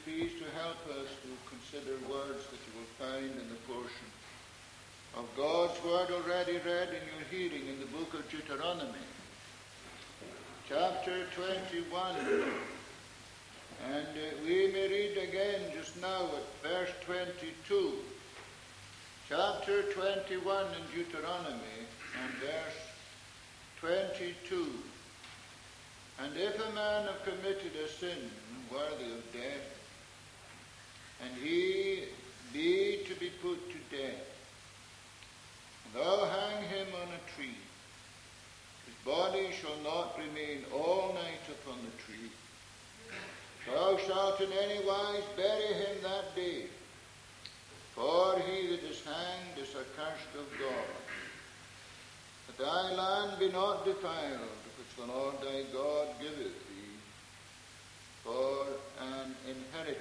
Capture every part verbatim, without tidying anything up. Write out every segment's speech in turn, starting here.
please to help us to consider words that you will find in the portion of God's word already read in your hearing in the book of Deuteronomy, chapter twenty-one. And uh, we may read again just now at verse twenty-two. Chapter twenty-one in Deuteronomy and verse twenty-two. And if a man have committed a sin worthy of death, and he be to be put to death, and thou hang him on a tree, his body shall not remain all night upon the tree. Thou shalt in any wise bury him that day, for he that is hanged is accursed of God. That thy land be not defiled, which the Lord thy God giveth thee for an inheritance.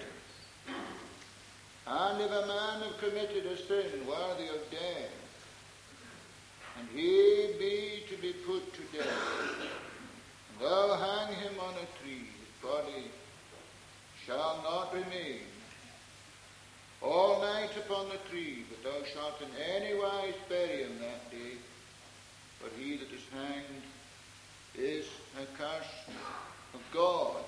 And if a man have committed a sin worthy of death, and he be to be put to death, and thou hang him on a tree, his body shall not remain all night upon the tree, but thou shalt in any wise bury him that day, for he that is hanged is accursed of God.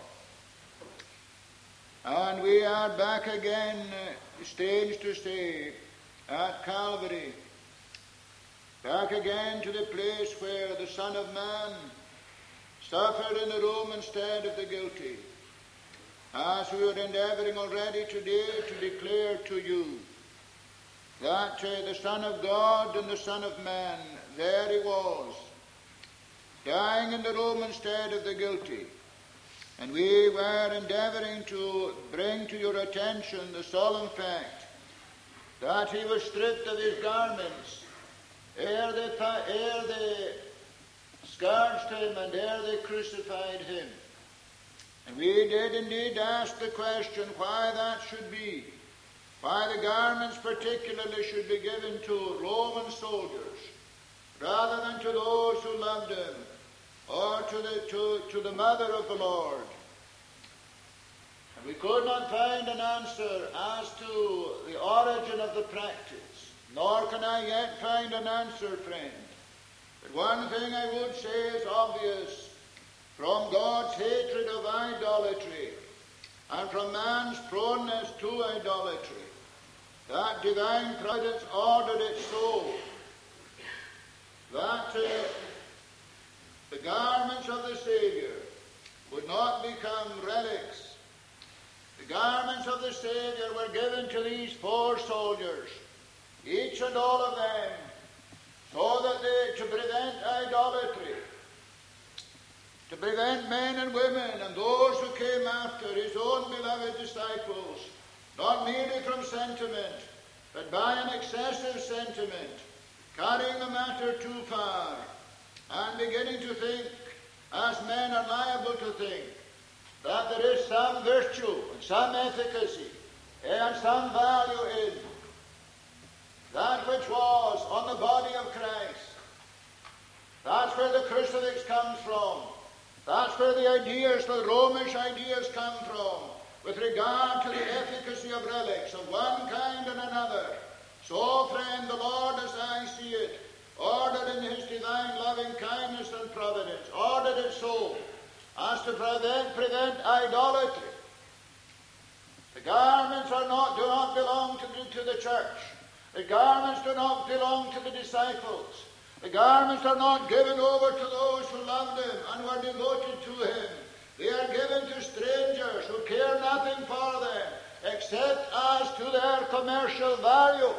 And we are back again, uh, strange to say, at Calvary, back again to the place where the Son of Man suffered in the Roman stead of the guilty, as we were endeavoring already today to declare to you that uh, the Son of God and the Son of Man, there he was, dying in the Roman stead of the guilty. And we were endeavoring to bring to your attention the solemn fact that he was stripped of his garments ere they, ere they scourged him and ere they crucified him. And we did indeed ask the question why that should be, why the garments particularly should be given to Roman soldiers rather than to those who loved him, or to the, to, to the mother of the Lord. And we could not find an answer as to the origin of the practice, nor can I yet find an answer, friend. But one thing I would say is obvious from God's hatred of idolatry and from man's proneness to idolatry, that divine providence ordered it so that uh, the garments of the Savior would not become relics. The garments of the Savior were given to these poor soldiers, each and all of them, so that they, to prevent idolatry, to prevent men and women and those who came after his own beloved disciples, not merely from sentiment, but by an excessive sentiment, carrying the matter too far, and beginning to think, as men are liable to think, that there is some virtue and some efficacy and some value in that which was on the body of Christ. That's where the crucifix comes from. That's where the ideas, the Romish ideas come from, with regard to the efficacy of relics of one kind and another. So, friend, the Lord, as I see it, ordered in his divine loving kindness and providence, ordered it so as to prevent, prevent idolatry. The garments are not, do not belong to the, to the church. The garments do not belong to the disciples. The garments are not given over to those who loved him and were devoted to him. They are given to strangers who care nothing for them except as to their commercial value.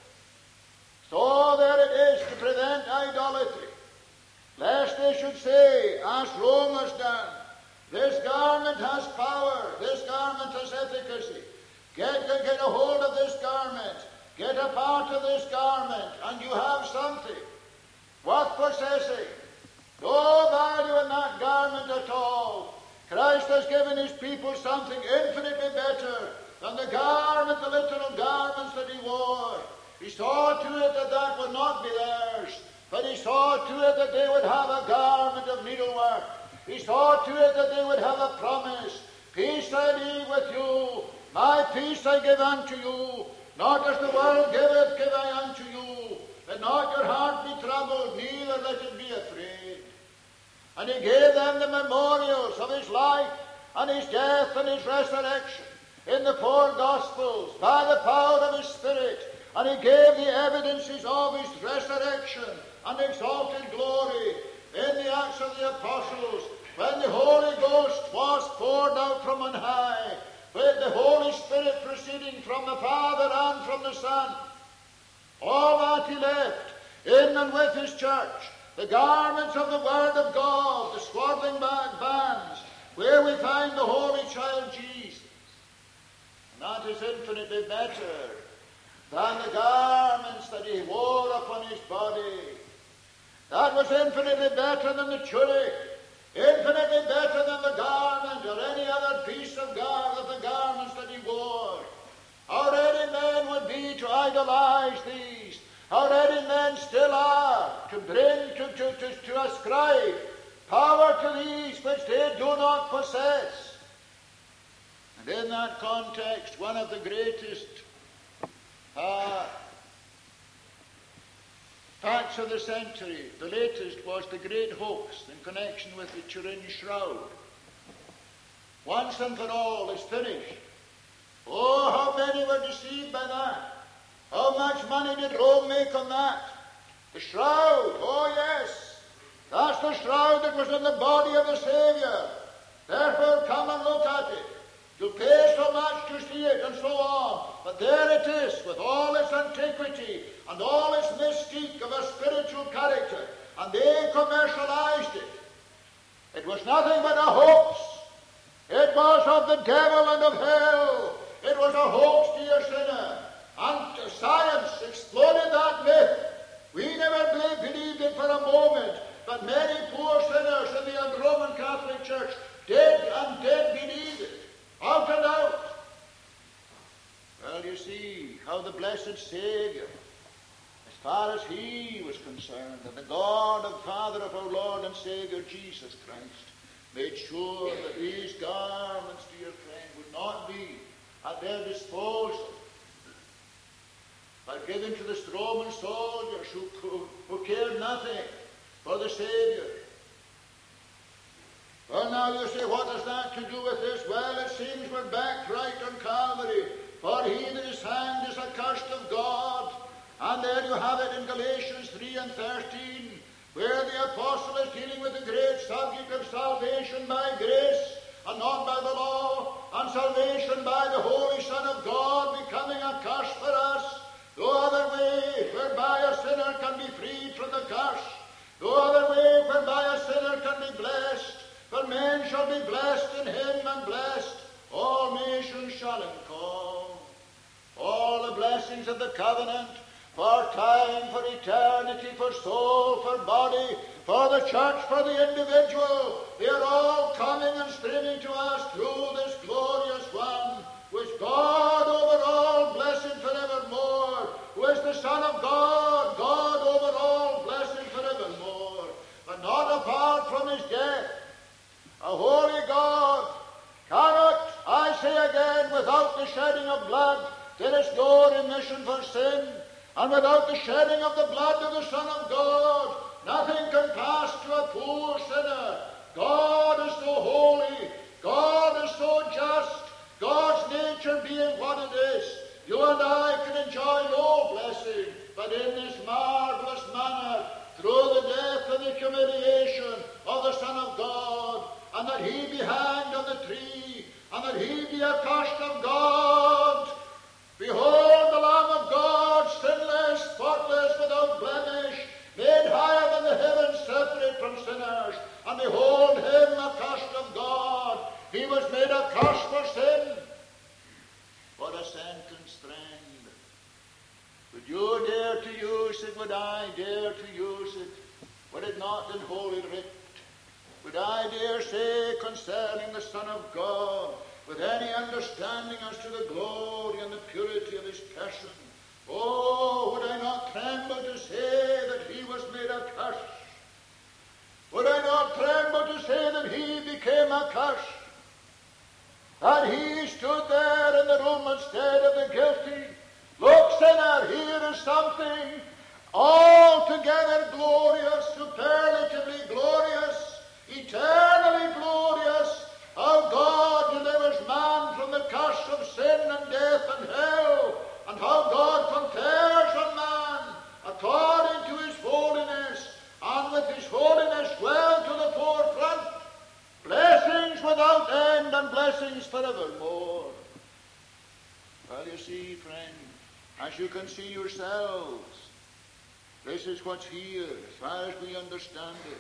So there it is to prevent idolatry, lest they should say, as Rome has done, this garment has power, this garment has efficacy. Get, get a hold of this garment, get a part of this garment, and you have something worth possessing. No value in that garment at all. Christ has given his people something infinitely better than the garment, the literal garments that he wore. He saw to it that that would not be theirs, but he saw to it that they would have a garment of needlework. He saw to it that they would have a promise. Peace I leave with you, My peace I give unto you, not as the world giveth, give I unto you. Let not your heart be troubled, neither let it be afraid. And he gave them the memorials of his life, and his death, and his resurrection, in the four Gospels, by the power of his Spirit. And he gave the evidences of his resurrection and exalted glory in the Acts of the Apostles, when the Holy Ghost was poured out from on high, with the Holy Spirit proceeding from the Father and from the Son. All that he left in and with his church, the garments of the Word of God, the swaddling bag bands, where we find the Holy Child Jesus. And that is infinitely better than the garments that he wore upon his body. That was infinitely better than the tunic, infinitely better than the garment or any other piece of garb of the garments that he wore. How ready men would be to idolize these. How ready men still are to bring, to, to, to, to ascribe power to these which they do not possess. And in that context, one of the greatest uh, facts of the century, the latest, was the great hoax in connection with the Turin Shroud. Once and for all is finished. Oh, how many were deceived by that. How much money did Rome make on that? The shroud, oh yes, that's the shroud that was in the body of the Saviour. Therefore come and look at it. You pay so much to see it, and so on. But there it is, with all its antiquity and all its mystique of a spiritual character. And they commercialized it. It was nothing but a hoax. It was of the devil and of hell. It was a hoax, dear sinner. And science exploded that myth. We never believed it for a moment. But many poor sinners in the Roman Catholic Church did and did believe it. Out and out. Well, you see how the blessed Saviour, as far as he was concerned, and the God and Father of our Lord and Saviour Jesus Christ, made sure that these garments, dear friend, would not be at their disposal, but given to the Roman soldiers who, who, who cared nothing for the Saviour. Well, now you say, what has that to do with this? Well, it seems we're back right on Calvary. For he that is hanged is accursed of God. And there you have it in Galatians three and thirteen, where the apostle is dealing with the great subject of salvation by grace and not by the law, and salvation by the Holy Son of God becoming a curse for us. No other way whereby a sinner can be freed from the curse. No other way whereby a sinner can be blessed. For men shall be blessed in him, and blessed all nations shall him call. All the blessings of the covenant, for time, for eternity, for soul, for body, for the church, for the individual, they are all coming and streaming to us through this glorious one, which God over all blessed forevermore, who is the Son of God, God over all blessed forevermore, but not apart from his death. A holy God cannot, I say again, without the shedding of blood, there is no remission for sin. And without the shedding of the blood of the Son of God, nothing can pass to a poor sinner. God is so holy. God is so just. God's nature being what it is, you and I can enjoy no blessing, but in this marvelous manner, through the death and the humiliation of the Son of God, and that he be hanged on the tree, and that he be accursed of God. Behold the Lamb of God, sinless, spotless, without blemish, made higher than the heavens, separate from sinners. And behold him accursed of God. He was made a curse for sin. What a sentence, friend. Would you dare to use it? Would I dare to use it? Were it not in Holy Writ? Would I dare say concerning the Son of God, with any understanding as to the glory and the purity of his person, oh, would I not tremble to say that he was made a curse? Would I not tremble to say that he became a curse? That he stood there in the innocent instead of the guilty. Look, sinner, here is something altogether glorious, superlatively glorious, eternally glorious, how God delivers man from the curse of sin and death and hell, and how God confers on man according to his holiness, and with his holiness well to the forefront, blessings without end and blessings forevermore. Well, you see, friend, as you can see yourselves, this is what's here, as far as we understand it.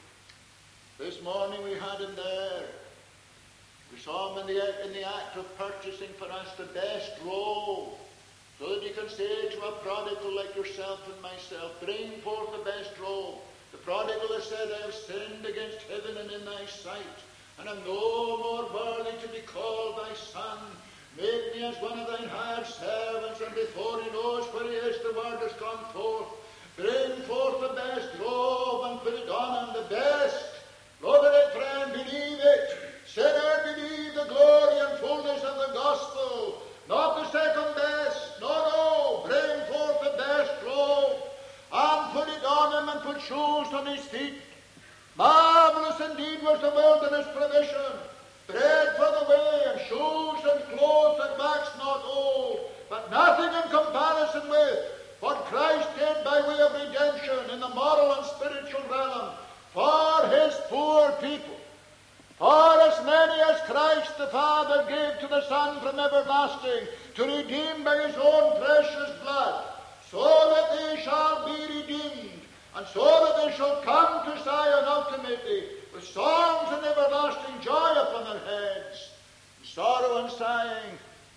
This morning we had him there. We saw him in the, in the act of purchasing for us the best robe, so that you can say to a prodigal like yourself and myself, bring forth the best robe. The prodigal has said, I have sinned against heaven and in thy sight, and am no more worthy to be called thy son. Make me as one of thine hired servants. And before he knows where he is, the word has gone forth. Bring forth the best robe and put it on him, the best. Look at it, friend, believe it. Sinner, believe the glory and fullness of the gospel. Not the second best. No, no. Bring forth the best robe and put it on him and put shoes on his feet. Marvelous indeed was the wilderness provision. Bread for the way, and shoes and clothes that wax not old, but nothing in comparison with what Christ did by way of redemption in the moral and spiritual realm for his poor people. For as many as Christ the Father gave to the Son from everlasting, to redeem by his own precious blood, so that they shall be redeemed, and so that they shall come to Zion ultimately, with songs and everlasting joy upon their heads. And sorrow and sighing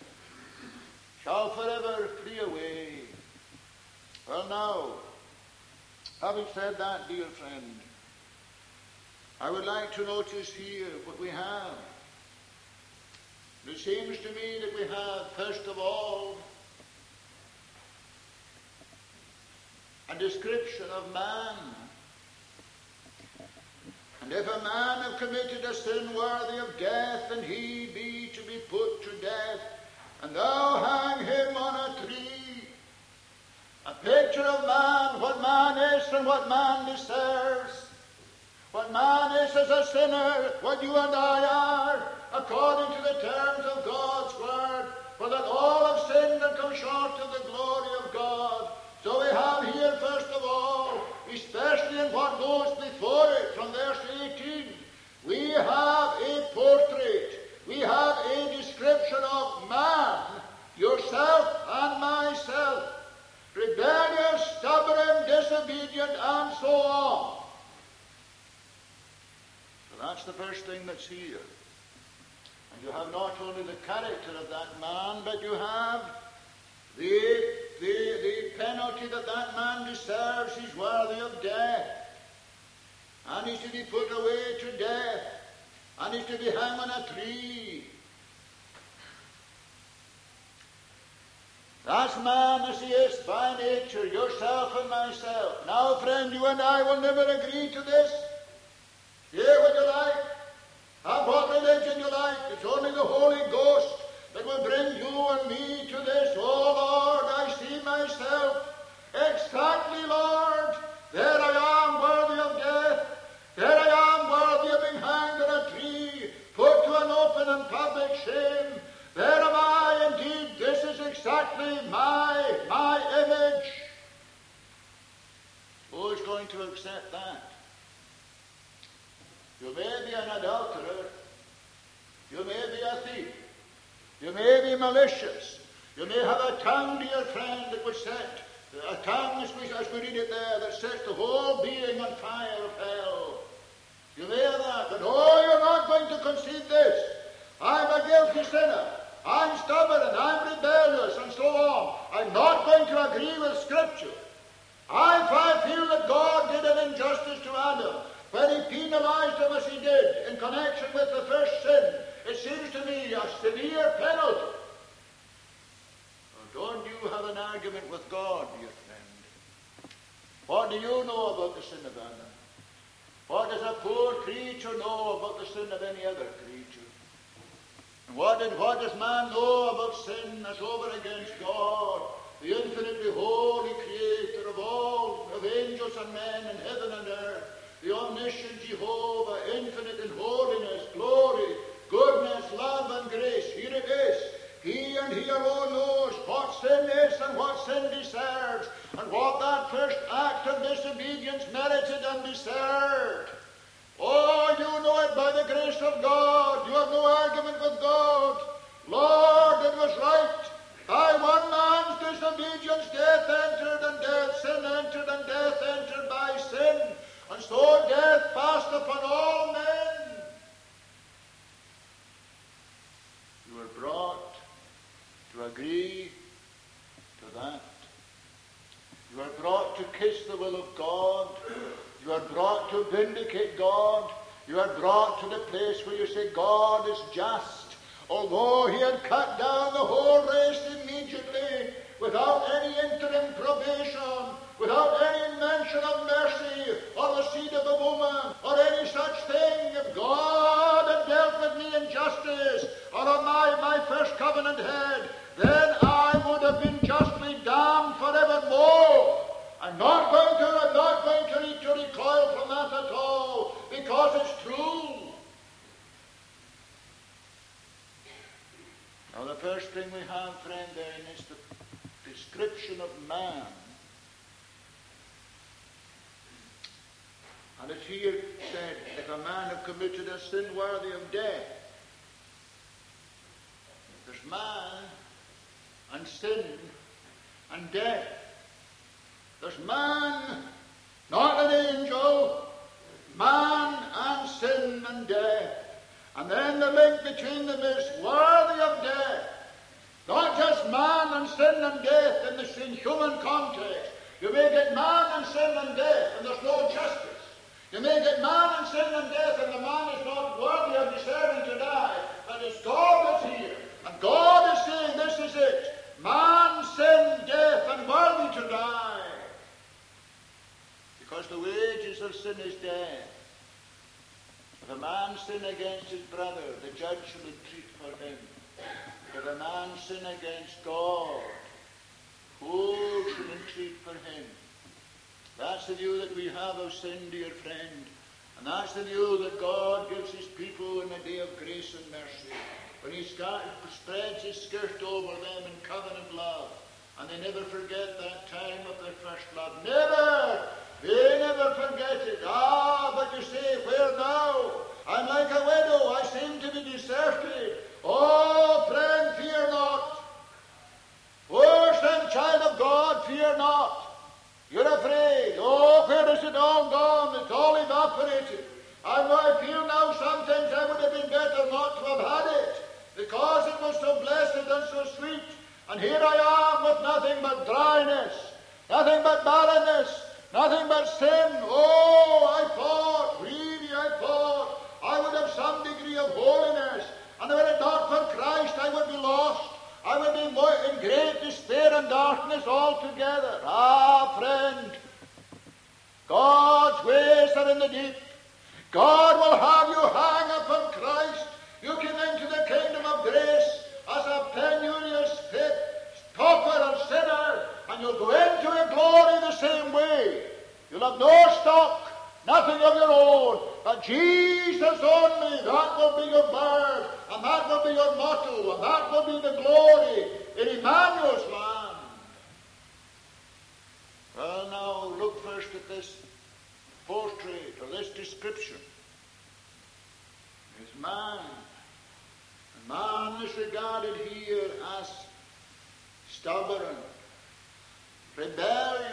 shall forever flee away. Well now, having said that, dear friend, I would like to notice here what we have. It seems to me that we have, first of all, a description of man. And if a man have committed a sin worthy of death, and he be to be put to death, and thou hang him on a tree, a picture of man, what man is and what man deserves, what man is as a sinner, what you and I are, according to the terms of God's word, for that all have sinned and come short of the glory of God. So we have here, first of all, especially in what goes before it, from verse eighteen, we have a portrait, we have a description of man, yourself and myself, rebellious, stubborn, disobedient, and so on. So that's the first thing that's here. And you have not only the character of that man, but you have the, the, the penalty that that man deserves. He's worthy of death. And he's to be put away to death. And he's to be hung on a tree. That's man as he is by nature, yourself and myself. Now, friend, you and I will never agree to this. Say what you like. Have what religion you like. It's only the Holy Ghost that will bring you and me to this. Oh, Lord, I see myself. Exactly, Lord. There I am, worthy of death. There I am, worthy of being hanged on a tree, put to an open and public shame. There am I, indeed. This is exactly my, my image. Who is going to accept that? You may be an adulterer. You may be a thief. You may be malicious. You may have a tongue, dear friend, that would set, a tongue, as we, as we read it there, that sets the whole being on fire of hell. You may have that, but oh, you're not going to concede this. I'm a guilty sinner. I'm stubborn and I'm rebellious and so on. I'm not going to agree with Scripture. I, I feel that God did an injustice to Adam when he penalized him as he did in connection with the first sin. It seems to me a severe penalty. Well, don't you have an argument with God, dear friend? What do you know about the sin of Adam? What does a poor creature know about the sin of any other creature? And what, did, what does man know about sin that's over against God, the infinitely holy creator of all, of angels and men in heaven and earth, the omniscient Jehovah, infinite in holiness, glory, goodness, love, and grace? Here it is. He and he alone knows what sin is and what sin deserves, and what that first act of disobedience merited and deserved. Oh, you know it by the grace of God. You have no argument with God. Lord, it was right. By one man's disobedience death entered, and death, sin entered, and death entered by sin. And so death passed upon all men. You were brought to agree to that. You are brought to kiss the will of God. You are brought to vindicate God. You are brought to the place where you say God is just. Although he had cut down the whole race immediately, without any interim probation, without any mention of mercy, or the seed of the woman, or any such thing, if God had dealt with me in justice, or on my, my first covenant head, then I would have been justly damned forevermore. I'm not going to, I'm not going to, need to recoil from that at all, because it's true. Now the first thing we have, friend, then, is the description of man. And it's here said, if a man have committed a sin worthy of death, there's man and sin and death. There's man, not an angel, man and sin and death. And then the link between them is worthy of death. Not just man and sin and death in the in human context. You may get man and sin and death, and there's no justice. You may get man and sin and death, and the man is not worthy of deserving to die. But it's God that's here. And God is saying, this is it. Man, sin, death, and worthy to die. Because the wages of sin is death. If a man sin against his brother, the judge shall entreat for him. If a man sin against God, who shall entreat for him? That's the view that we have of sin, dear friend. And that's the view that God gives his people in a day of grace and mercy. When he spreads his skirt over them in covenant love. And they never forget that time of their first love. Never! They never forget it. Ah, but you say, where now? I'm like a widow. I seem to be deserted. Oh, friend, fear not. Oh, son, child of God, fear not. You're afraid. Oh, where is it all gone? It's all evaporated. And I feel now sometimes I would have been better not to have had it, because it was so blessed and so sweet. And here I am with nothing but dryness, nothing but barrenness, nothing but sin. Oh, I thought, really I thought, I would have some degree of holiness. And were it not for Christ, I would be lost. I would be more in great despair and darkness altogether. Ah, friend, God's ways are in the deep. God will have you hang upon Christ. You come into the kingdom of grace as a penurious, pit, pauper, and sinner, and you'll go into a glory the same way. You'll have no stock, nothing of your own, but Jesus only. That will be your bird, and that will be your motto, and that will be the glory in Emmanuel's land. Well, now look first at this portrait, or this description. It's man. And man is regarded here as stubborn, rebellious,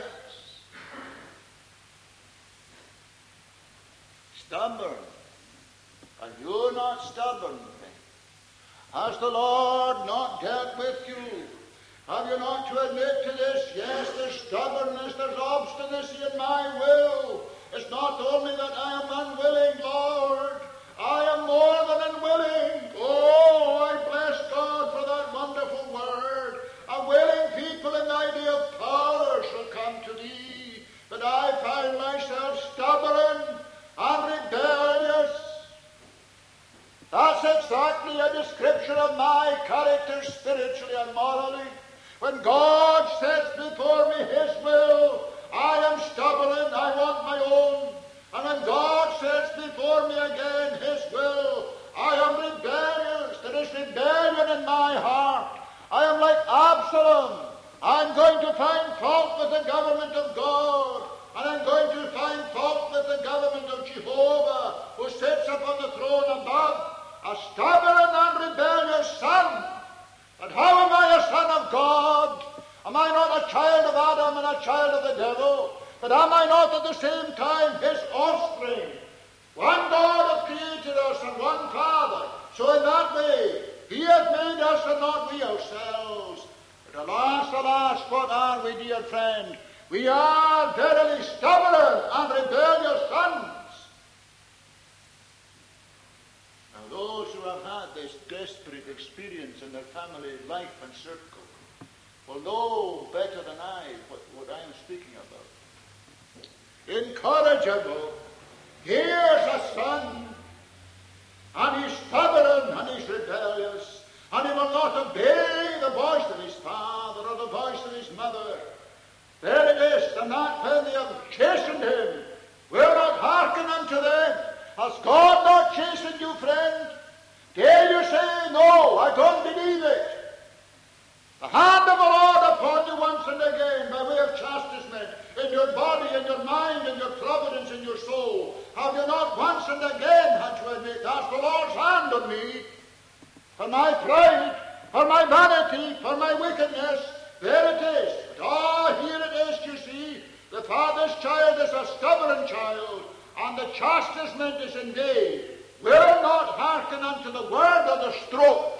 stubborn. Are you not stubborn? Has the Lord not dealt with you? Have you not to admit to this? Yes, there's stubbornness, there's obstinacy in my will. It's not only that I am unwilling, Lord. I am more than unwilling. Oh, I bless God for that wonderful word. A willing people in thy day of power shall come to thee. But I find myself stubborn and rebellious. That's exactly a description of my character spiritually and morally. When God sets before me His will, I am stubborn, I want my own. And when God sets before me again His will, I am rebellious. There is rebellion in my heart. I am like Absalom. I'm going to find fault with the government of God. And I'm going to find fault with the government of Jehovah, who sits upon the throne above. A stubborn and rebellious son. And how am I a son of God? Am I not a child of Adam and a child of the devil? But am I not at the same time His offspring? One God hath created us and one Father. So in that way, He hath made us and not we ourselves. But alas, alas, what are we, dear friend? We are verily stubborn and rebellious sons. Now those who have had this desperate experience in their family life and circle will know better than I what, what I am speaking about. Incorrigible. Here's a son, and he's stubborn, and he's rebellious, and he will not obey the voice of his father or the voice of his mother. There it is, and that when they have chastened him, will not hearken unto them. Has God not chastened you, friend? Dare you say, no, I don't believe it? The hand of the Lord upon you once and again by way of chastisement in your body, in your mind, in your providence, in your soul. Have you not once and again had to admit, that's the Lord's hand on me? For my pride, for my vanity, for my wickedness, there it is. But ah, here it is, you see. The father's child is a stubborn child, and the chastisement is in vain. Will not hearken unto the word of the stroke.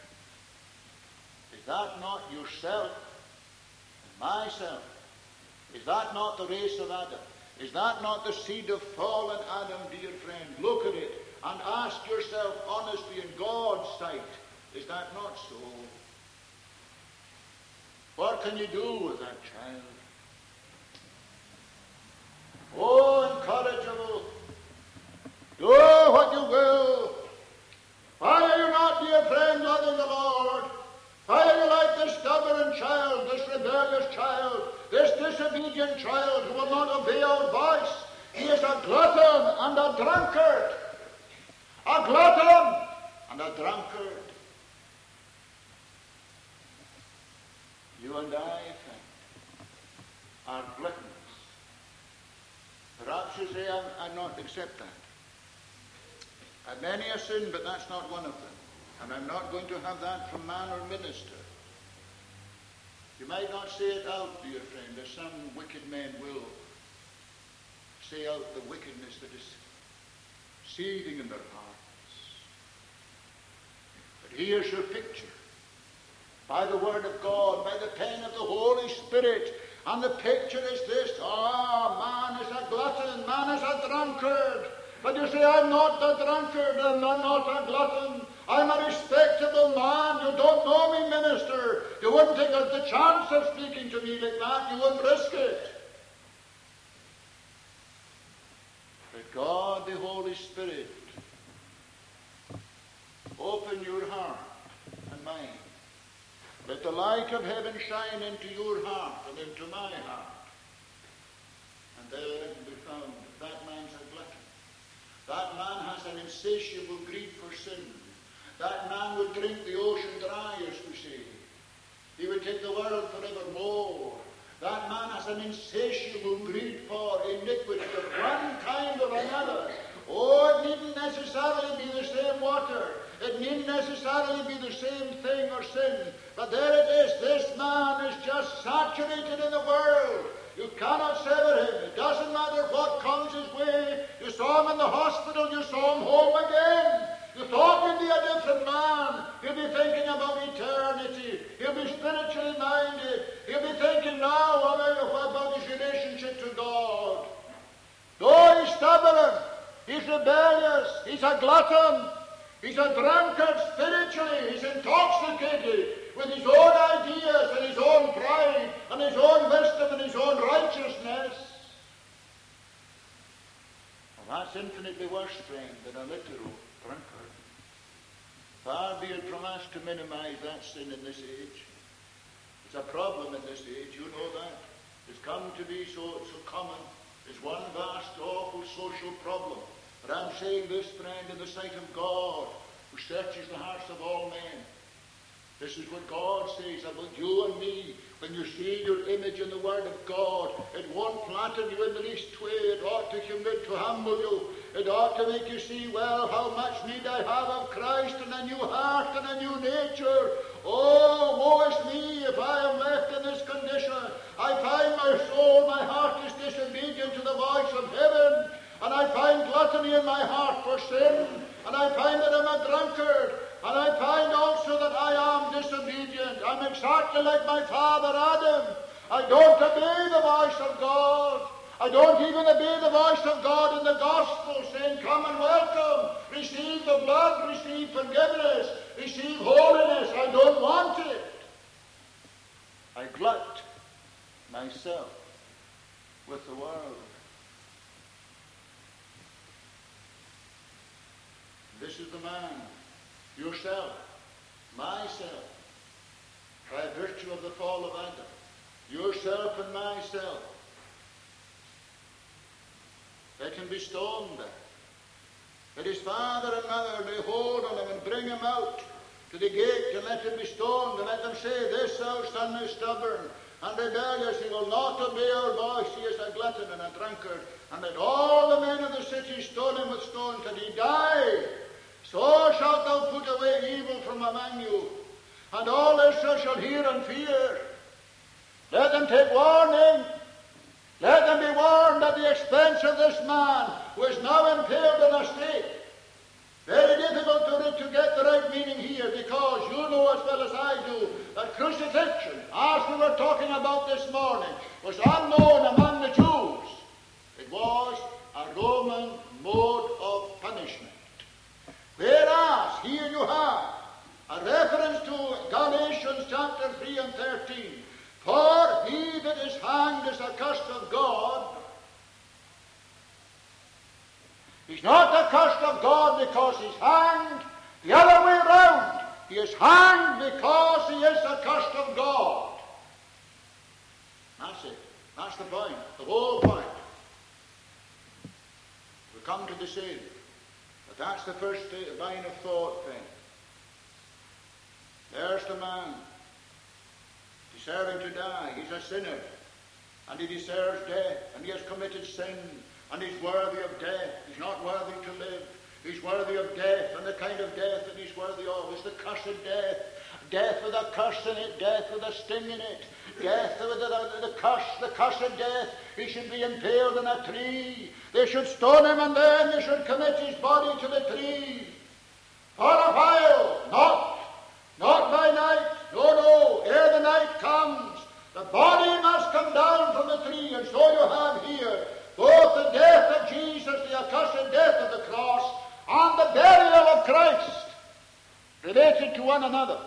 Is that not yourself and myself? Is that not the race of Adam? Is that not the seed of fallen Adam, dear friend? Look at it and ask yourself honestly in God's sight, is that not so? What can you do with that child? Oh, incorrigible. Do what you will. Why are you not, dear friend, loving the Lord? Why are you like this stubborn child, this rebellious child, this disobedient child who will not obey our voice? He is a glutton and a drunkard. A glutton and a drunkard. You and I, friend, are gluttons. Perhaps you say, I, I not accept that. I've many a sin, but that's not one of them. And I'm not going to have that from man or minister. You might not say it out, dear friend, as some wicked men will say out the wickedness that is seething in their hearts. But here's your picture. By the word of God, by the pen of the Holy Spirit. And the picture is this. Ah, man is a glutton, man is a drunkard. But you say, I'm not a drunkard, and I'm not a glutton. I'm a respectable man. You don't know me, minister. You wouldn't take the chance of speaking to me like that. You wouldn't risk it. But God, the Holy Spirit, open your heart and mind. Let the light of heaven shine into your heart and into my heart. And there it will be found that that man's a glutton. That man has an insatiable greed for sin. That man would drink the ocean dry, as we say. He would take the world forevermore. That man has an insatiable greed for iniquity of one kind or another. Oh, it needn't necessarily be the same water. It needn't necessarily be the same thing or sin. But there it is. This man is just saturated in the world. You cannot sever him. It doesn't matter what comes his way. You saw him in the hospital. You saw him home again. You thought he'd be a different man. He'll be thinking about eternity. He'll be spiritually minded. He'll be thinking now about his relationship to God. Though he's stubborn, he's rebellious, he's a glutton, he's a drunkard spiritually, he's intoxicated with his own ideas and his own pride and his own wisdom and his own righteousness. Well, that's infinitely worse, friend, than a literal drunkard. Far be it from us to minimize that sin in this age. It's a problem in this age, you know that. It's come to be so, so common. It's one vast, awful social problem. But I'm saying this, friend, in the sight of God, who searches the hearts of all men. This is what God says about you and me. When you see your image in the Word of God, it won't flatten you in the least way. It ought to humiliate, to humble you. It ought to make you see, well, how much need I have of Christ and a new heart and a new nature. Oh, woe is me if I am left in this condition. I find my soul, my heart is disobedient to the voice of heaven. And I find gluttony in my heart for sin. And I find that I'm a drunkard. And I find also that I am disobedient. I'm exactly like my father Adam. I don't obey the voice of God. I don't even obey the voice of God in the gospel, saying, come and welcome, receive the blood, receive forgiveness, receive holiness. I don't want it. I glut myself with the world. This is the man, yourself, myself, by virtue of the fall of Adam, yourself and myself. Let him be stoned. Let his father and mother lay hold on him and bring him out to the gate and let him be stoned and let them say, this our son is stubborn and rebellious. He will not obey our voice. He is a glutton and a drunkard. And let all the men of the city stone him with stones till he die. So shalt thou put away evil from among you, and all Israel shall hear and fear. Let them take warning. Let them be warned at the expense of this man who is now impaled in a stake. Very difficult to, to get the right meaning here, because you know as well as I do that crucifixion, as we were talking about this morning, was unknown among the Jews. It was a Roman mode of punishment. Whereas here you have a reference to Galatians chapter three and thirteen. For he that is hanged is accursed of God. He's not accursed of God because he's hanged. The other way round. He is hanged because he is accursed of God. That's it. That's the point. The whole point. We come to the Savior. But that's the first line of thought thing. There's the man. Deserving to die. He's a sinner. And he deserves death. And he has committed sin. And he's worthy of death. He's not worthy to live. He's worthy of death. And the kind of death that he's worthy of is the cursed death. Death with a curse in it. Death with a sting in it. Death with the, the, the curse, the cursed death. He should be impaled on a tree. They should stone him and then they should commit his body to the tree. For a while. Not, not by night. No, no. Ere the night comes, the body must come down from the tree. And so you have here both the death of Jesus, the accursed death of the cross, and the burial of Christ, related to one another.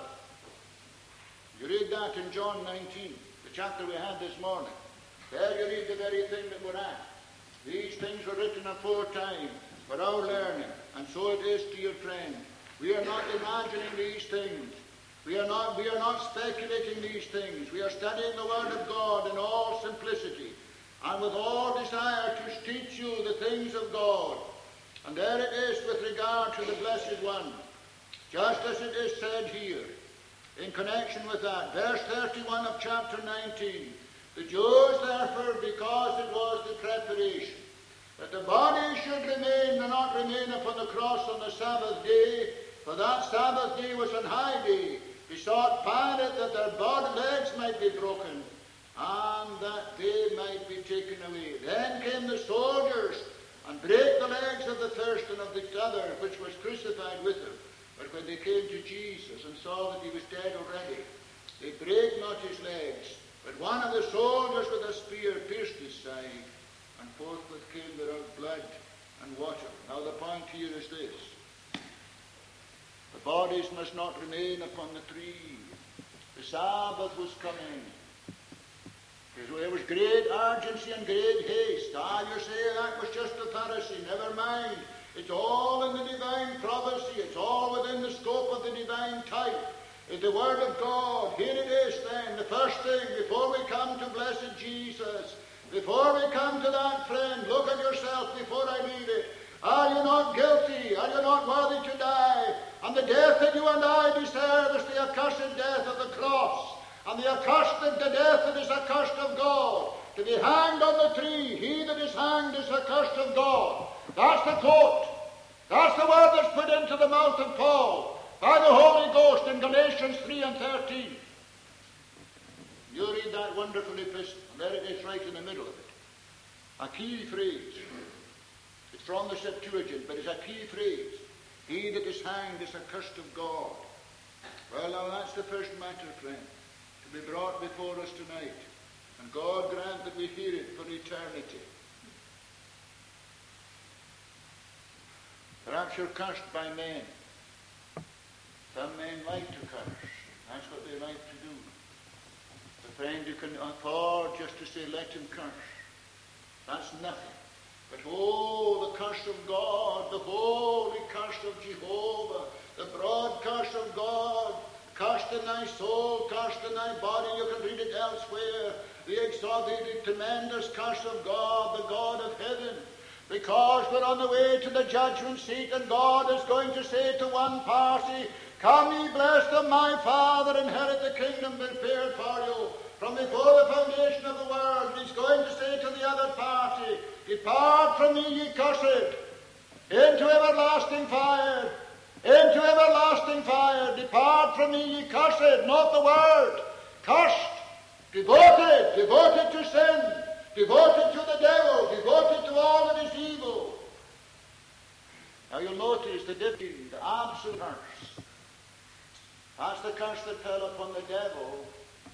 You read that in John nineteen, the chapter we had this morning. There you read the very thing that we're at. These things were written aforetime for our learning, and so it is to your friend. We are not imagining these things. We are not, we are not speculating these things. We are studying the Word of God in all simplicity and with all desire to teach you the things of God. And there it is with regard to the Blessed One, just as it is said here, in connection with that. Verse thirty-one of chapter nineteen. The Jews, therefore, because it was the preparation, that the body should remain and not remain upon the cross on the Sabbath day, for that Sabbath day was an high day, besought Pilate that their body legs might be broken, and that they might be taken away. Then came the soldiers, and brake the legs of the first and of the other, which was crucified with him. But when they came to Jesus and saw that he was dead already, they brake not his legs, but one of the soldiers with a spear pierced his side, and forthwith came there out blood and water. Now the point here is this. The bodies must not remain upon the tree. The Sabbath was coming. There was great urgency and great haste. Ah, you say that was just the Pharisee. Never mind. It's all in the divine prophecy. It's all within the scope of the is the Word of God. Here it is then, the first thing, before we come to blessed Jesus, before we come to that friend, look at yourself before I read it. Are you not guilty? Are you not worthy to die? And the death that you and I deserve is the accursed death of the cross. And the accursed, the death that is accursed of God. To be hanged on the tree, he that is hanged is accursed of God. That's the quote. That's the word that's put into the mouth of Paul by the Holy Ghost in Galatians three and thirteen. You read that wonderful epistle, and there it is right in the middle of it. A key phrase. It's from the Septuagint, but it's a key phrase. He that is hanged is accursed of God. Well, now that's the first matter, friend, to be brought before us tonight. And God grant that we hear it for eternity. Perhaps you're cursed by men. Some men like to curse. That's what they like to do. The friend you can afford just to say, let him curse. That's nothing. But oh, the curse of God, the holy curse of Jehovah, the broad curse of God, cursed in thy soul, cursed in thy body. You can read it elsewhere. The exalted, tremendous curse of God, the God of heaven. Because we're on the way to the judgment seat, and God is going to say to one party, come ye blessed of my Father, inherit the kingdom prepared for you from before the foundation of the world. He's going to say to the other party, depart from me, ye cursed, into everlasting fire, into everlasting fire. Depart from me, ye cursed, not the word, cursed, devoted, devoted to sin, devoted to the devil, devoted to all that is evil. Now you'll notice the difference, the absolute curse. That's the curse that fell upon the devil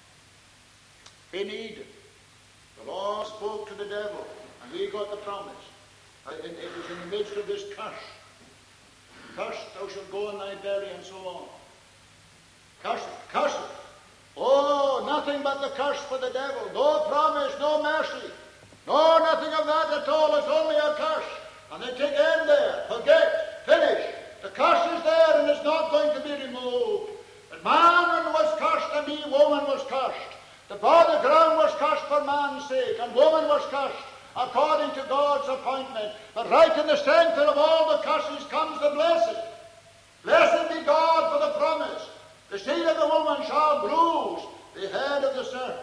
in Eden. The Lord spoke to the devil, and he got the promise. It, it was in the midst of this curse. Cursed thou shalt go in thy belly, and so on. Cursed, cursed. Oh, nothing but the curse for the devil. No promise, no mercy. No, nothing of that at all. It's only a curse. And they take end there. Forget. Finish. The curse is there, and it's not going to be removed. But man was cursed, and he, woman, was cursed. The body ground was cursed for man's sake, and woman was cursed according to God's appointment. But right in the center of all the curses comes the blessed. Blessed be God for the promise. The seed of the woman shall bruise the head of the serpent.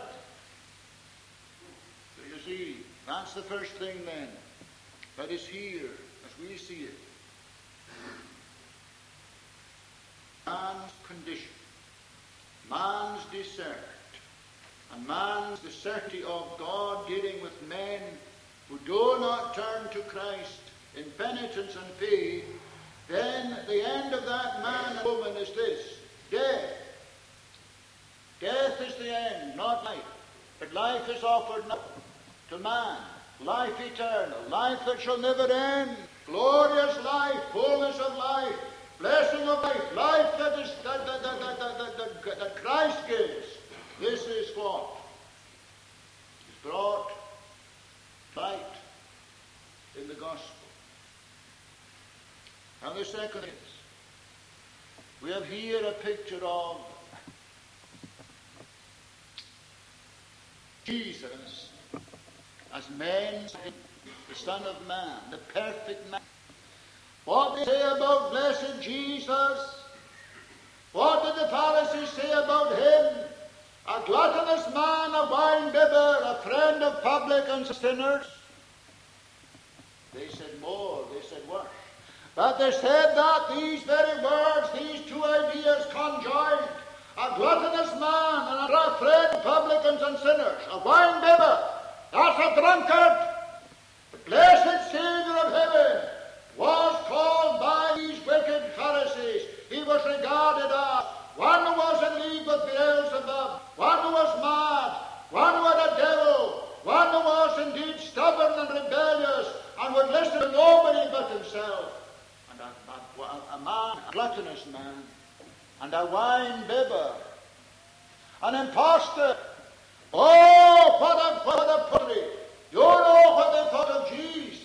So you see, that's the first thing then that is here as we see it. Man's condition, man's desert, and man's the certainty of God dealing with men who do not turn to Christ in penitence and faith. Then the end of that man and woman is this: death. Death is the end, not life. But life is offered now to man. Life eternal, life that shall never end. Glorious life, fullness of life, blessing of life, life that is that, that, that, that, that, that, that, that Christ gives. This is what is brought light in the gospel. And the second is, we have here a picture of Jesus as man, the Son of Man, the perfect man. What did they say about blessed Jesus? What did the Pharisees say about him? A gluttonous man, a wine-bibber, a friend of publicans and sinners? They said more, they said worse. But they said that these very words, these two ideas conjoined, a gluttonous man and a friend of publicans and sinners, a wine-bibber, that's a drunkard. The blessed Savior of heaven was called by these wicked Pharisees. He was regarded as one who was in league with Beelzebub, one who was mad, one who had a devil, one who was indeed stubborn and rebellious and would listen to nobody but himself. And a, a, a man, a gluttonous man, and a wine-bibber, an impostor. Oh, what a, what a puttery. You know what they thought of Jesus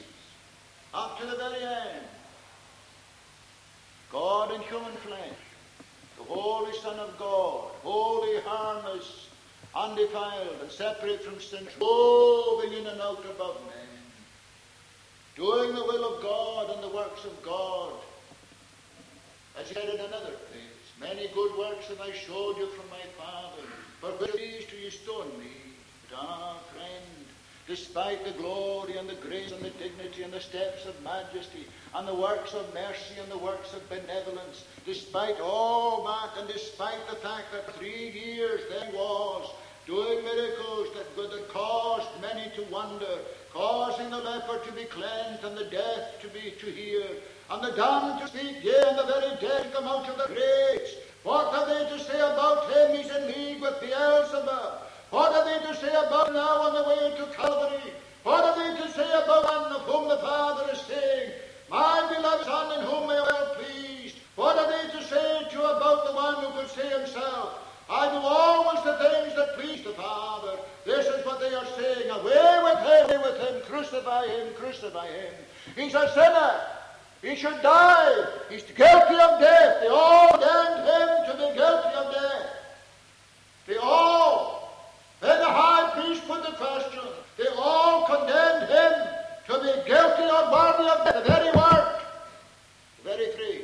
up to the very end. God in human flesh, the Holy Son of God, holy, harmless, undefiled, and separate from sin, roving in and out above men, doing the will of God and the works of God. As he said in another place, many good works have I showed you from my Father, for which of these do you stone me? But ah, friend, despite the glory and the grace and the dignity and the steps of majesty and the works of mercy and the works of benevolence, despite all that, and despite the fact that three years then was doing miracles that, that caused many to wonder, causing the leper to be cleansed and the deaf to be to hear, and the dumb to speak, yea, and the very dead to come out of the graves. What have they to say about him? He's in league with Beelzebub. What have they to say about him now on the way to Calvary? What have they to say about one of whom the Father is saying, my beloved Son, in whom I am well pleased? What have they to say to you about the one who could say himself, I do always the things that please the Father? This is what they are saying. Away with him, away with him, crucify him, crucify him. He's a sinner. He should die. He's guilty of death. They all condemned him to be guilty of death. They all. Then the high priest put the question. They all condemned him to be guilty or worthy of death. The very word. The very phrase.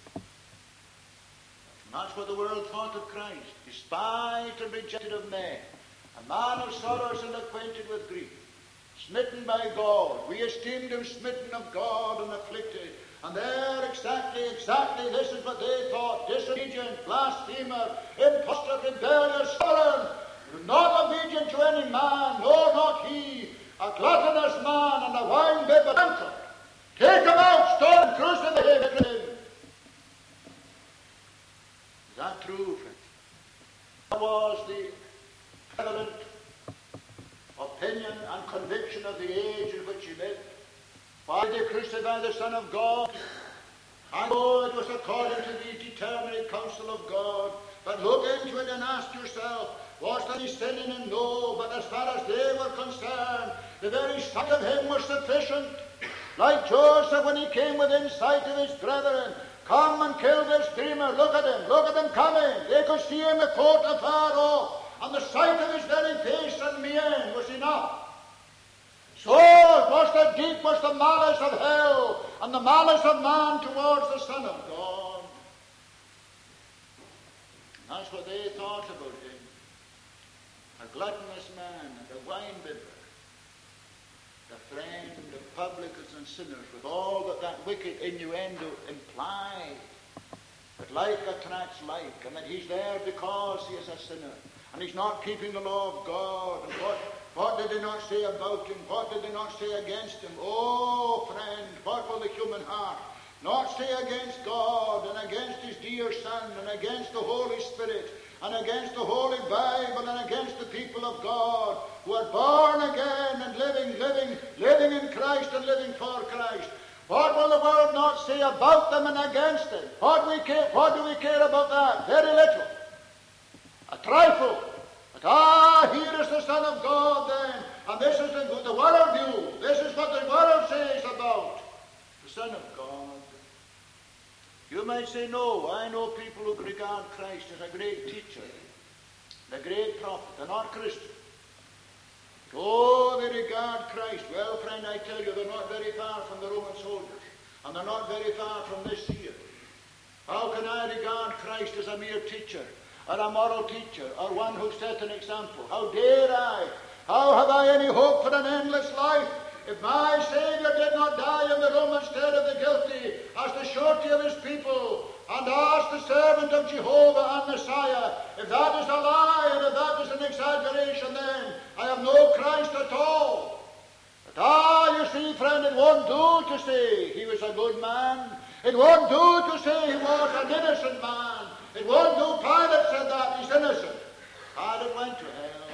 And that's what the world thought of Christ. Despised and rejected of men. A man of sorrows and acquainted with grief. Smitten by God. We esteemed him smitten of God and afflicted. And there exactly, exactly, this is what they thought. Disobedient, blasphemer, impostor, rebellious, stubborn, not obedient to any man, nor not he, a gluttonous man and a wine-bib of drunkard. Take him out, stone, crucify him. Is that true, friend? That was the prevalent opinion and conviction of the age in which he lived. Why did they crucify the Son of God? I know it was according to the determinate counsel of God, but look into it and ask yourself, was there any sin in him? No, but as far as they were concerned, the very sight of him was sufficient. Like Joseph when he came within sight of his brethren, come and kill this dreamer, look at him, look at him coming. They could see him a foot afar off, and the sight of his very face and mien was enough. So was the deep was the malice of hell, and the malice of man towards the Son of God. And that's what they thought about him. A gluttonous man, and a wine-bibber, the friend of publicans and sinners, with all that that wicked innuendo implied. But like attracts like, and that he's there because he is a sinner, and he's not keeping the law of God. And what, what did they not say about him? What did they not say against him? Oh, friend, what will the human heart not say against God, and against his dear Son, and against the Holy Spirit, and against the Holy Bible, and against the people of God, who are born again and living, living, living in Christ and living for Christ? What will the world not say about them and against them? What, we care, what do we care about that? Very little. A trifle. But ah, here is the Son of God then, and this is the, the world view. This is what the world says about the Son of God. You might say, no, I know people who regard Christ as a great teacher, a great prophet. They're not Christian. Oh, they regard Christ. Well, friend, I tell you, they're not very far from the Roman soldiers, and they're not very far from this here. How can I regard Christ as a mere teacher, or a moral teacher, or one who set an example? How dare I? How have I any hope for an endless life if my Saviour did not die in the Roman stead of the guilty, as the surety of his people, and as the servant of Jehovah and Messiah? If that is a lie, and if that is an exaggeration, then I have no Christ at all. But ah, you see, friend, it won't do to say he was a good man. It won't do to say he was an innocent man. It won't do. Pilate said that he's innocent. Pilate went to hell.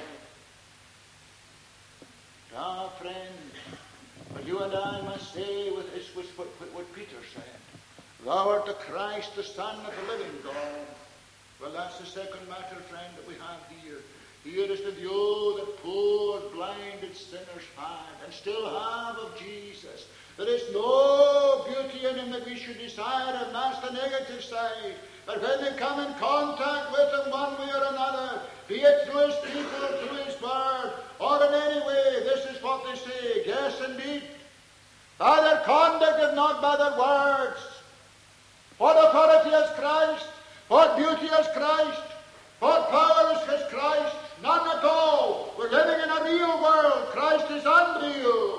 Ah, friend, but you and I must say with this was what, what Peter said. Thou art the Christ, the Son of the living God. Well, that's the second matter, friend, that we have here. Hearest of you that poor, blinded sinners find, and still have of Jesus. There is no beauty in him that we should desire, and that's the negative side. But when we come in contact with him one way or another, be it through his people, through his word, or in any way, this is what they say. Yes, indeed. By their conduct, if not by their words. What authority has Christ? What beauty has Christ? What power has Christ? None at all. We're living in a real world. Christ is unreal.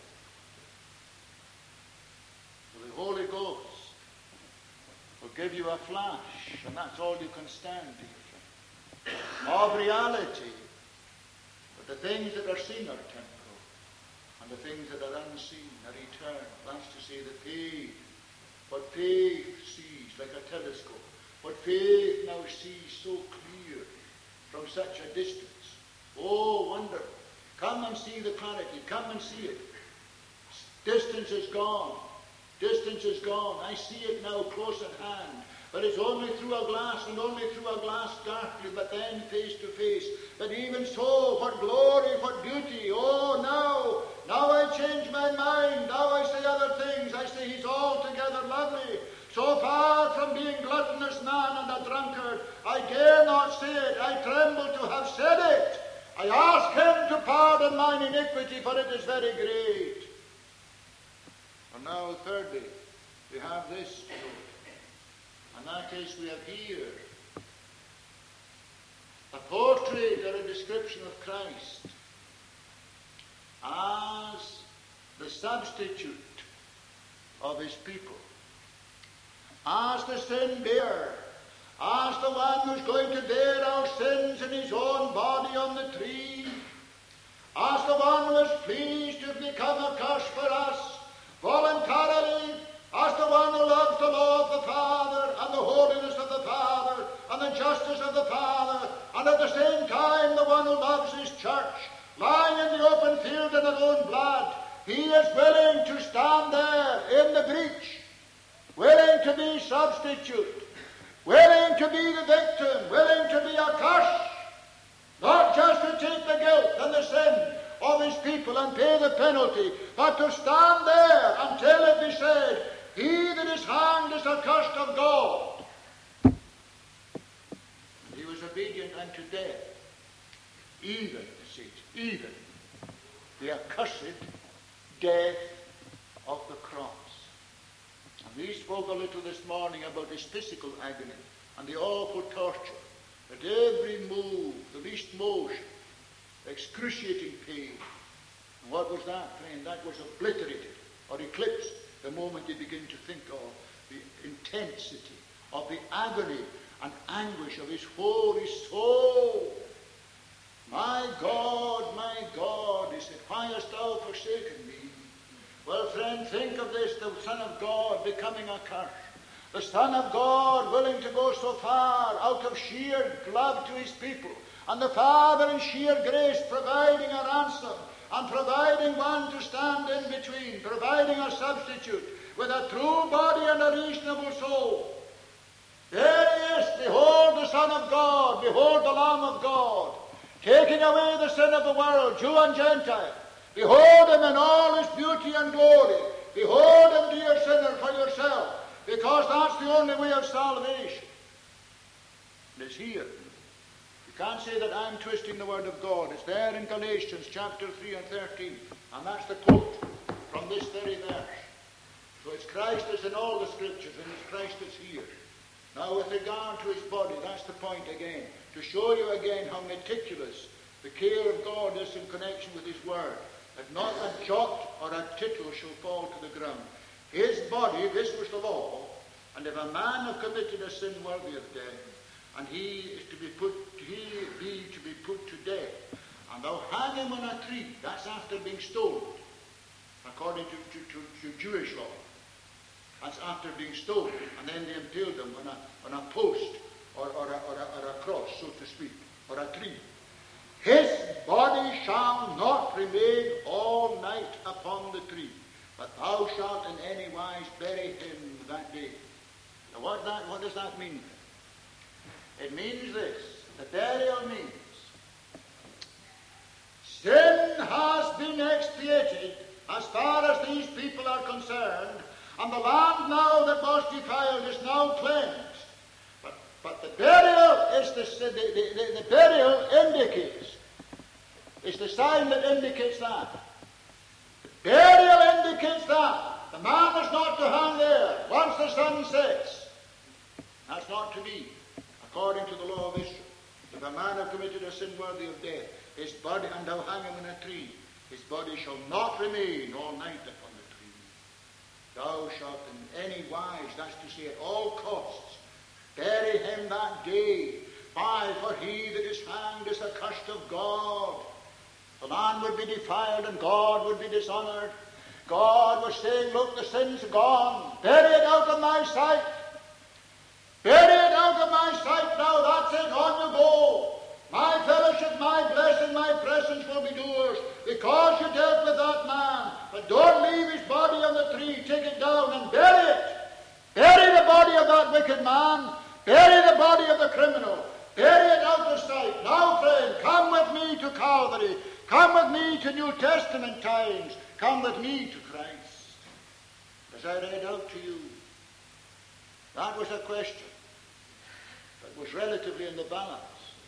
The Holy Ghost will give you a flash, and that's all you can stand, dear friend, of reality. But the things that are seen are temporal, and the things that are unseen are eternal. That's to say, the faith, what faith sees like a telescope, what faith now sees so clear from such a distance. Oh, wonderful. Come and see the clarity. Come and see it. Distance is gone. Distance is gone. I see it now close at hand. But it's only through a glass, and only through a glass darkly, but then face to face. But even so, what glory, what beauty. Oh, now, now I change my mind. Now I say other things. I say he's altogether lovely. So far from being gluttonous man and a drunkard, I dare not say it. I tremble to have said it. I ask him to pardon mine iniquity, for it is very great. And now, thirdly, we have this to note. And that is, we have here a portrait or a description of Christ as the substitute of his people, as the sin bearer, as the one who's going to bear our sins in his own body on the tree, as the one who is pleased to become a curse for us voluntarily, as the one who loves the law of the Father, and the holiness of the Father, and the justice of the Father, and at the same time the one who loves his church, lying in the open field in their own blood. He is willing to stand there in the breach, willing to be substitute, willing to be the victim, willing to be a curse, not just to take the guilt and the sin of his people and pay the penalty, but to stand there until it be said, he that is hanged is accursed of God. He was obedient unto death, even, even the accursed death of the cross. And we spoke a little this morning about his physical agony and the awful torture, that every move, the least motion, excruciating pain. And what was that, friend? That was obliterated or eclipsed the moment you begin to think of the intensity of the agony and anguish of his holy soul. My God, my God, he said, why hast thou forsaken me? Well, friend, think of this, the Son of God becoming a curse. The Son of God willing to go so far out of sheer love to his people. And the Father in sheer grace providing a ransom and providing one to stand in between, providing a substitute with a true body and a reasonable soul. There he is, behold the Son of God, behold the Lamb of God, taking away the sin of the world, Jew and Gentile. Behold him in all his beauty and glory. Behold him, dear sinner, for yourself, because that's the only way of salvation. It is here. You can't say that I'm twisting the word of God. It's there in Galatians chapter three and thirteen, and that's the quote from this very verse. So it's Christ that's in all the scriptures, and it's Christ that's here. Now, with regard to his body, that's the point again, to show you again how meticulous the care of God is in connection with his word, that not a jot or a tittle shall fall to the ground. His body, this was the law, and if a man have committed a sin worthy of death, and he is to be put, he be to be put to death, and thou hang him on a tree, that's after being stoned, according to, to, to, to Jewish law. That's after being stoned, and then they impaled him on a, on a post, or, or, a, or, a, or a cross, so to speak, or a tree. His body shall not remain all night upon the tree, but thou shalt in any wise bury him that day. Now what, that, what does that mean? It means this. The burial means Sin has been expiated as far as these people are concerned, and the land now that was defiled is now cleansed. But, but the burial is the, the, the, the, the burial indicates, is the sign that indicates that. The burial indicates that. The man is not to hang there once the sun sets. That's not to be, according to the law of Israel. If a man have committed a sin worthy of death, his body, and thou hang him in a tree, his body shall not remain all night upon the tree. Thou shalt in any wise, that's to say at all costs, bury him that day. Why? For he that is hanged is accursed of God. The man would be defiled and God would be dishonoured. God was saying, look, the sin's gone. Bury it out of my sight. Bury it out of my sight now. That's it. On you go. My fellowship, my blessing, my presence will be yours because you dealt with that man. But don't leave his body on the tree. Take it down and bury it. Bury the body of that wicked man. Bury the body of the criminal. Bury it out of sight. Now, friend, come with me to Calvary. Come with me to New Testament times. Come with me to Christ. As I read out to you, that was a question that was relatively in the balance.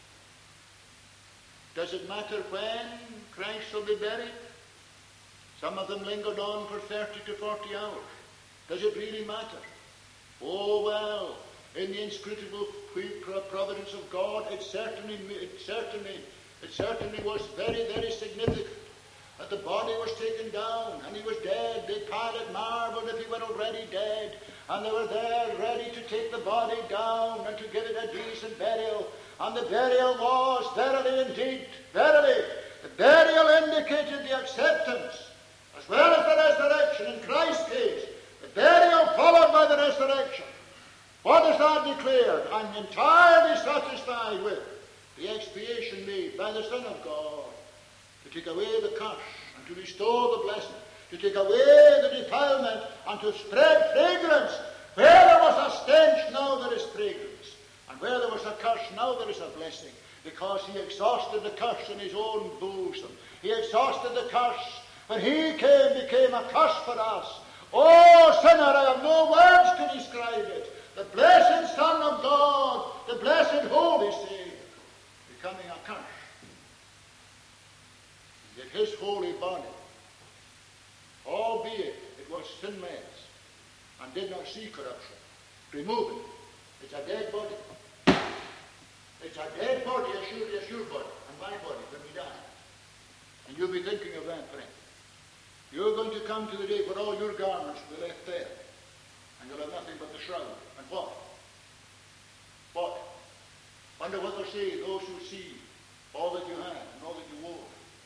Does it matter when Christ shall be buried? Some of them lingered on for thirty to forty hours. Does it really matter? Oh, well, in the inscrutable providence of God, it certainly, it certainly, it certainly was very, very significant that the body was taken down and he was dead. They Pilate marveled if he were already dead, and they were there ready to take the body down and to give it a decent burial. And the burial was, verily indeed, verily, the burial indicated the acceptance as well as the resurrection. In Christ's case, the burial followed by the resurrection. What does that declare? I'm entirely satisfied with the expiation made by the Son of God to take away the curse and to restore the blessing, to take away the defilement and to spread fragrance. Where there was a stench, now there is fragrance. And where there was a curse, now there is a blessing, because he exhausted the curse in his own bosom. He exhausted the curse. When he came, became a curse for us. Oh, sinner, I have no words to describe it. The blessed Son of God, the blessed Holy Savior, becoming a curse. Yet his holy body, albeit it was sinless and did not see corruption, remove it. It's a dead body. It's a dead body, as your, as your body, and my body when we die. And you'll be thinking of that, friend. You're going to come to the day where all your garments will be left there, and you'll have nothing but the shroud. And what? What? Wonder what they'll say, those who see all that you had and all that you wore.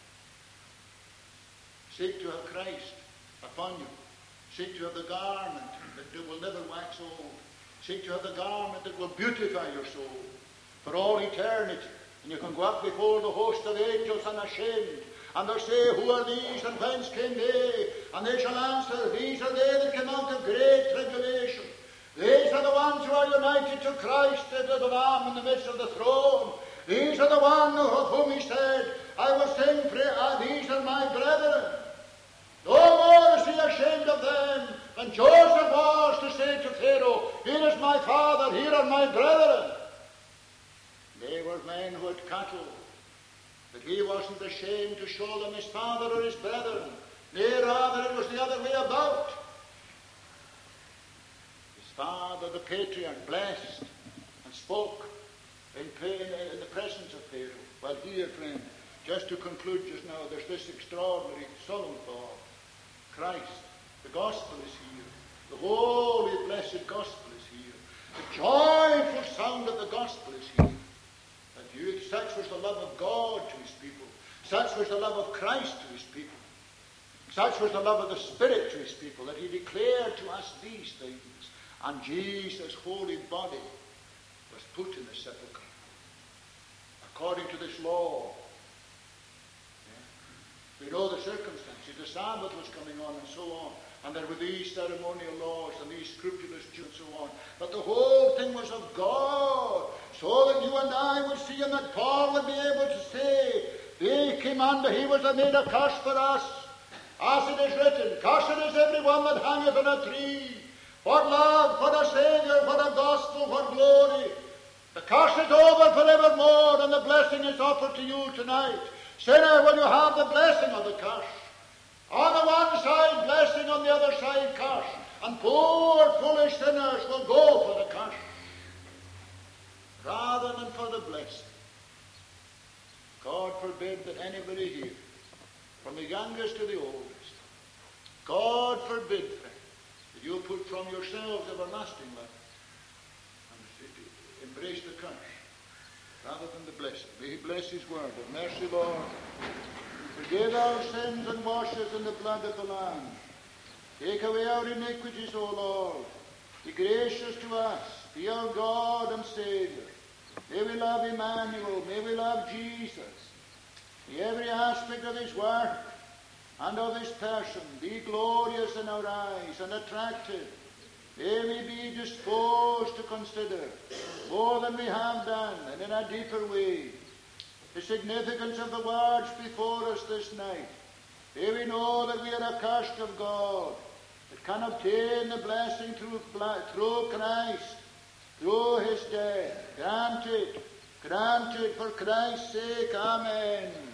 Seek to have Christ upon you. Seek to have the garment that will never wax old. Seek to have the garment that will beautify your soul for all eternity. And you can go up before the host of angels unashamed, and they'll say, who are these and whence came they? And they shall answer, these are they that came out of great tribulation. These are the ones who are united to Christ as the Lamb in the midst of the throne. These are the ones of whom he said, I will sing, ah, these are my brethren. No more is he ashamed of them than Joseph was to say to Pharaoh, here is my father, here are my brethren. They were men who had cattle, but he wasn't ashamed to show them his father or his brethren. Nay, rather it was the other way about. His father, the patriarch, blessed and spoke in, in the presence of Pharaoh. Well, here, friend, just to conclude just now, there's this extraordinary solemn thought. Christ, the gospel is here. The holy, blessed gospel is here. The joyful sound of the gospel is here. That you, such was the love of God to his people. Such was the love of Christ to his people. Such was the love of the Spirit to his people, that he declared to us these things. And Jesus' holy body was put in the sepulchre. According to this law. We know the circumstances. The Sabbath was coming on and so on. And there were these ceremonial laws and these scrupulous Jews and so on. But the whole thing was of God. So that you and I would see, and that Paul would be able to say, He came unto, he was made a curse for us. As it is written, cursed is every one that hangeth on a tree. What love, what a Saviour, what a gospel, what glory. The curse is over forevermore, and the blessing is offered to you tonight. Sinner, will you have the blessing of the curse? On the one side, blessing, on the other side, curse. And poor, foolish sinners will go for the curse rather than for the blessing. God forbid that anybody here, from the youngest to the oldest, God forbid, friend, that you put from yourselves everlasting life and embrace the curse rather than the blessing. May he bless his word. Have mercy, Lord. Forgive our sins and wash us in the blood of the Lamb. Take away our iniquities, O Lord. Be gracious to us. Be our God and Saviour. May we love Emmanuel. May we love Jesus. May every aspect of his work and of his person be glorious in our eyes and attractive. May we be disposed to consider more than we have done and in a deeper way the significance of the words before us this night. May we know that we are accursed of God, that can obtain the blessing through, through Christ, through his death. Grant it, grant it for Christ's sake. Amen.